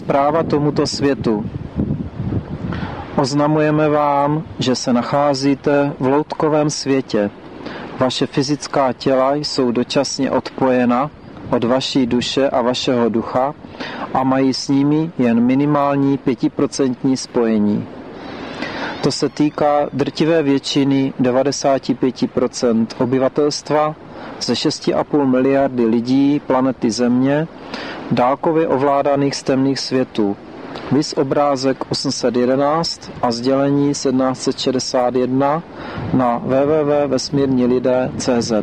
Zpráva tomuto světu. Oznamujeme vám, že se nacházíte v loutkovém světě. Vaše fyzická těla jsou dočasně odpojena od vaší duše a vašeho ducha a mají s nimi jen minimální 5% spojení. To se týká drtivé většiny 95% obyvatelstva ze 6,5 miliardy lidí planety Země, dálkově ovládaných z temných světů. Viz obrázek 811 a sdělení 1761 na www.vesmírnilidé.cz.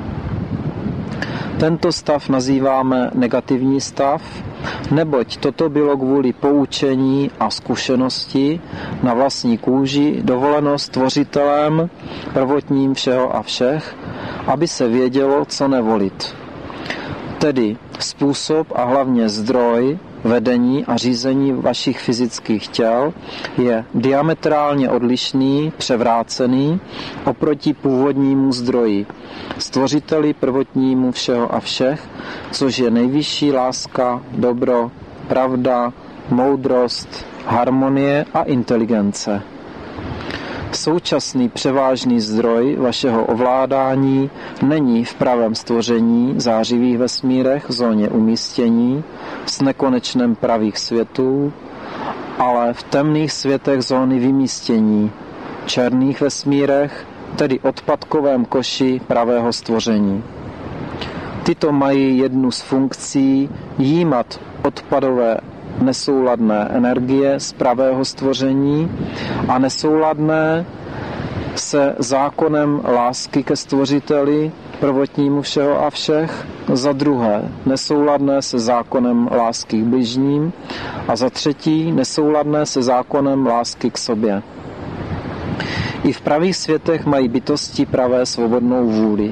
Tento stav nazýváme negativní stav, neboť toto bylo kvůli poučení a zkušenosti na vlastní kůži dovoleno Stvořitelem, prvotním všeho a všech, aby se vědělo, co nevolit. Tedy způsob a hlavně zdroj vedení a řízení vašich fyzických těl je diametrálně odlišný, převrácený oproti původnímu zdroji, Stvořiteli prvotnímu všeho a všech, což je nejvyšší láska, dobro, pravda, moudrost, harmonie a inteligence. Současný převážný zdroj vašeho ovládání není v pravém stvoření zářivých vesmírech v zóně umístění s nekonečném pravých světů, ale v temných světech zóny vymístění, černých vesmírech, tedy odpadkovém koši pravého stvoření. Tyto mají jednu z funkcí jímat odpadové nesouladné energie z pravého stvoření a nesouladné se zákonem lásky ke Stvořiteli, prvotnímu všeho a všech, za druhé nesouladné se zákonem lásky k bližním a za třetí nesouladné se zákonem lásky k sobě. I v pravých světech mají bytosti pravé svobodnou vůli.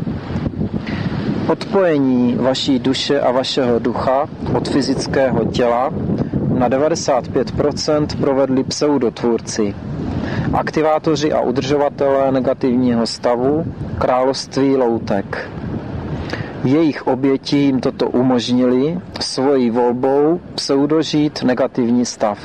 Odpojení vaší duše a vašeho ducha od fyzického těla na 95% provedli pseudotvůrci, aktivátoři a udržovatelé negativního stavu, království loutek. Jejich oběti jim toto umožnili svojí volbou pseudožít negativní stav.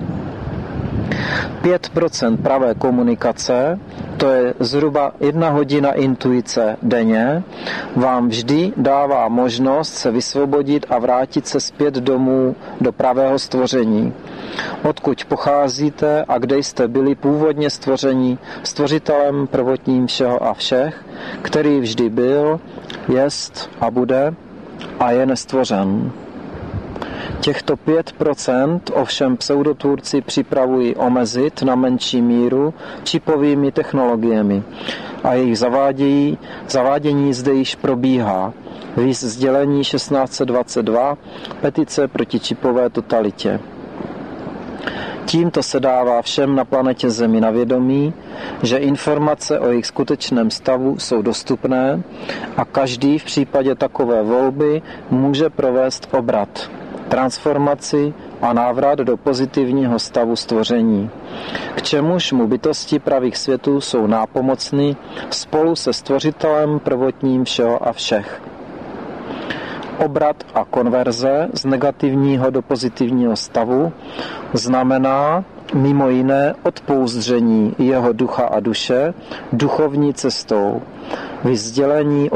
5% pravé komunikace, to je zhruba 1 hodina intuice denně, vám vždy dává možnost se vysvobodit a vrátit se zpět domů do pravého stvoření, odkud pocházíte a kde jste byli původně stvoření Stvořitelem prvotním všeho a všech, který vždy byl, jest a bude a je nestvořen. Těchto 5% ovšem pseudotvůrci připravují omezit na menší míru čipovými technologiemi a jejich zavádění zde již probíhá. Viz sdělení 1622, petice proti čipové totalitě. Tímto se dává všem na planetě Zemi na vědomí, že informace o jejich skutečném stavu jsou dostupné a každý v případě takové volby může provést obrat, transformaci a návrat do pozitivního stavu stvoření, k čemuž mu bytosti pravých světů jsou nápomocny spolu se Stvořitelem prvotním všeho a všech. Obrat a konverze z negativního do pozitivního stavu znamená mimo jiné odpouzdření jeho ducha a duše duchovní cestou. Vyzdělení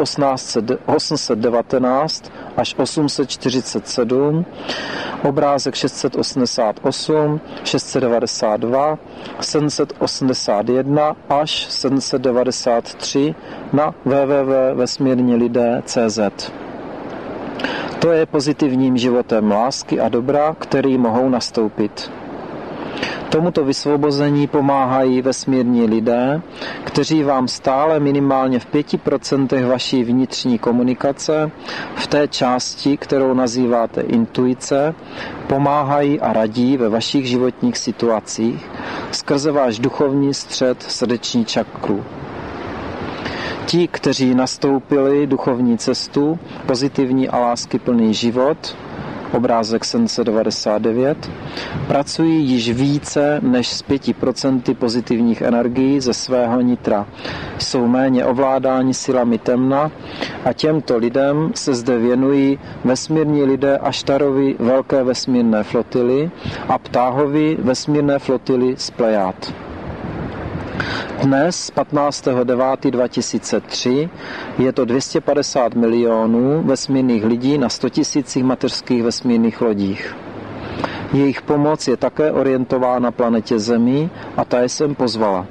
819 až 847, obrázek 688, 692, 781 až 793 na www.vesmírnilidé.cz. To je pozitivním životem lásky a dobra, který mohou nastoupit. Tomuto vysvobození pomáhají vesmírní lidé, kteří vám stále minimálně v 5% vaší vnitřní komunikace, v té části, kterou nazýváte intuice, pomáhají a radí ve vašich životních situacích skrze váš duchovní střed srdeční čakru. Ti, kteří nastoupili duchovní cestu, pozitivní a láskyplný život, obrázek 799, pracují již více než z 5% pozitivních energií ze svého nitra. Jsou méně ovládáni silami temna a těmto lidem se zde věnují vesmírní lidé Aštarovi velké vesmírné flotily a Ptáhovi vesmírné flotily z Plejád. Dnes, 15.9.2003, je to 250 milionů vesmírných lidí na 100 000 mateřských vesmírných lodích. Jejich pomoc je také orientována planetě Zemi a ta jsem pozvala.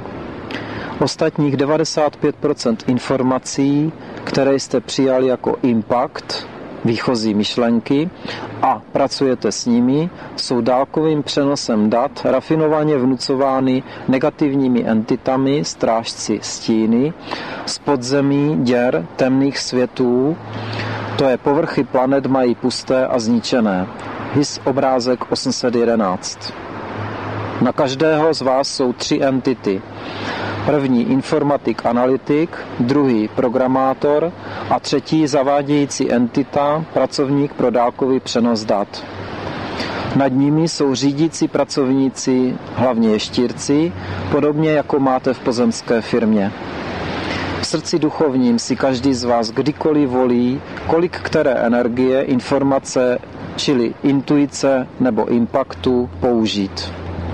Ostatních 95% informací, které jste přijali jako impact, výchozí myšlenky a pracujete s nimi, jsou dálkovým přenosem dat rafinovaně vnucovány negativními entitami, strážci stíny, z podzemí, děr, temných světů, to je povrchy planet mají pusté a zničené. His obrázek 811. Na každého z vás jsou 3 entity. První informatik analytik, druhý programátor a třetí zavádějící entita, pracovník pro dálkový přenos dat. Nad nimi jsou řídící pracovníci, hlavně ještírci, podobně jako máte v pozemské firmě. V srdci duchovním si každý z vás kdykoliv volí, kolik které energie, informace, čili intuice nebo impaktu použít.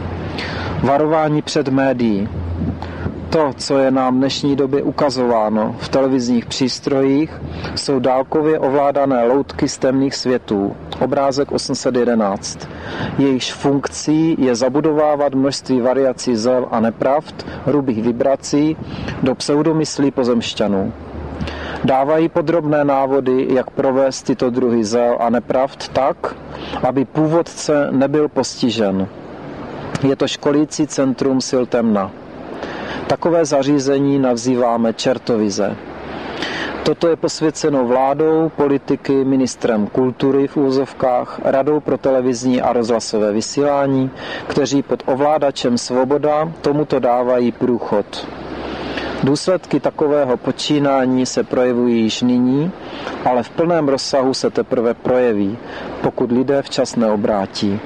Varování před médií. To, co je nám v dnešní době ukazováno v televizních přístrojích, jsou dálkově ovládané loutky z temných světů. Obrázek 811. Jejichž funkcí je zabudovávat množství variací zel a nepravd, hrubých vibrací do pseudomyslí pozemšťanů. Dávají podrobné návody, jak provést tyto druhy zel a nepravd tak, aby původce nebyl postižen. Je to školící centrum sil temna. Takové zařízení nazýváme čertovize. Toto je posvěceno vládou, politiky, ministrem kultury v úzovkách, radou pro televizní a rozhlasové vysílání, kteří pod ovládačem Svoboda tomuto dávají průchod. Důsledky takového počínání se projevují již nyní, ale v plném rozsahu se teprve projeví, pokud lidé včas neobrátí.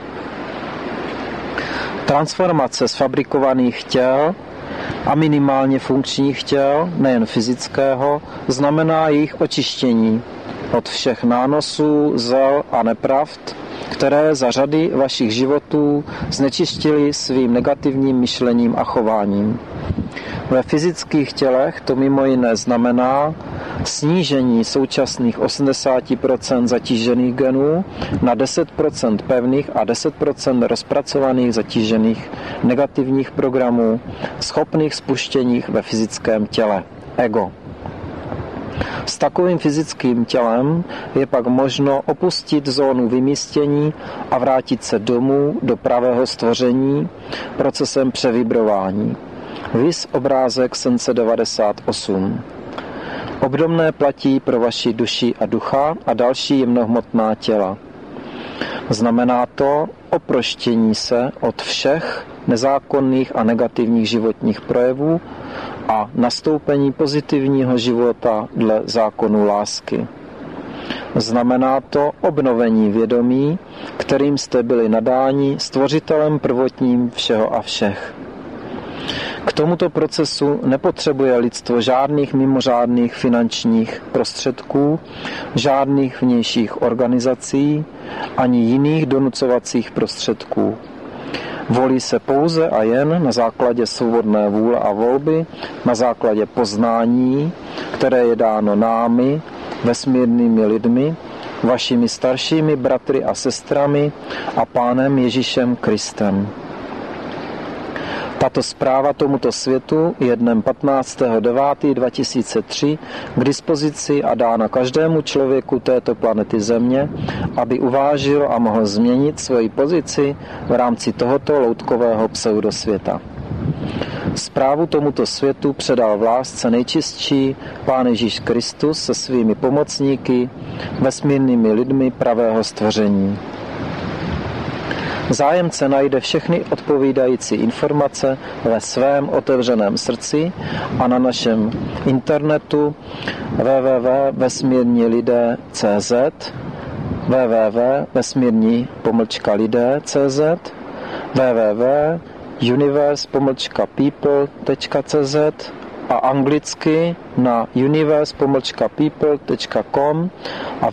Transformace zfabrikovaných těl a minimálně funkčních těl, nejen fyzického, znamená jejich očištění od všech nánosů, zel a nepravd, které za řady vašich životů znečištili svým negativním myšlením a chováním. Ve fyzických tělech to mimo jiné znamená snížení současných 80% zatížených genů na 10% pevných a 10% rozpracovaných zatížených negativních programů, schopných spuštění ve fyzickém těle. Ego. S takovým fyzickým tělem je pak možno opustit zónu vymístění a vrátit se domů do pravého stvoření procesem převibrování. Vis obrázek 798. Obdobné platí pro vaši duši a ducha a další jemnohmotná těla. Znamená to oproštění se od všech nezákonných a negativních životních projevů a nastoupení pozitivního života dle zákonu lásky. Znamená to obnovení vědomí, kterým jste byli nadáni stvořitelem prvotním všeho a všech. K tomuto procesu nepotřebuje lidstvo žádných mimořádných finančních prostředků, žádných vnějších organizací ani jiných donucovacích prostředků. Volí se pouze a jen na základě svobodné vůle a volby, na základě poznání, které je dáno námi, vesmírnými lidmi, vašimi staršími bratry a sestrami a Pánem Ježíšem Kristem. Tato zpráva tomuto světu je dnem 15.9.2003 k dispozici a dána každému člověku této planety Země, aby uvážil a mohl změnit svoji pozici v rámci tohoto loutkového pseudosvěta. Zprávu tomuto světu předal v lásce nejčistší Pán Ježíš Kristus se svými pomocníky, vesmírnými lidmi pravého stvoření. Zájemce najde všechny odpovídající informace ve svém otevřeném srdci a na našem internetu www.vesmirnilidé.cz www.vesmírní-lidé.cz, www.universe-people.cz a anglicky na universe-people.com a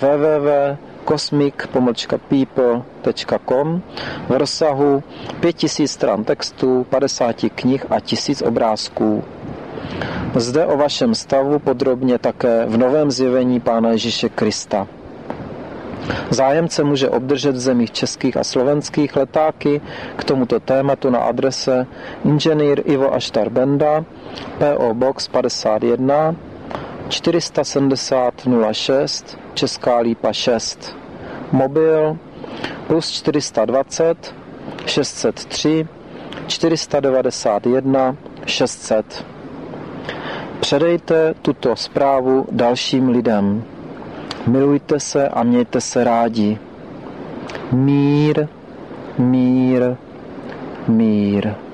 www.cosmic-people.com v rozsahu 5000 stran textu, 50 knih a 1000 obrázků. Zde o vašem stavu podrobně také v novém zjevení Pána Ježíše Krista. Zájemce může obdržet v zemích českých a slovenských letáky k tomuto tématu na adrese Inženýr Ivo Aštar Benda, PO Box 51 470 06 Česká Lípa 6, mobil plus 420 603 491 600. Předejte tuto zprávu dalším lidem. Milujte se a mějte se rádi. Mír, mír, mír.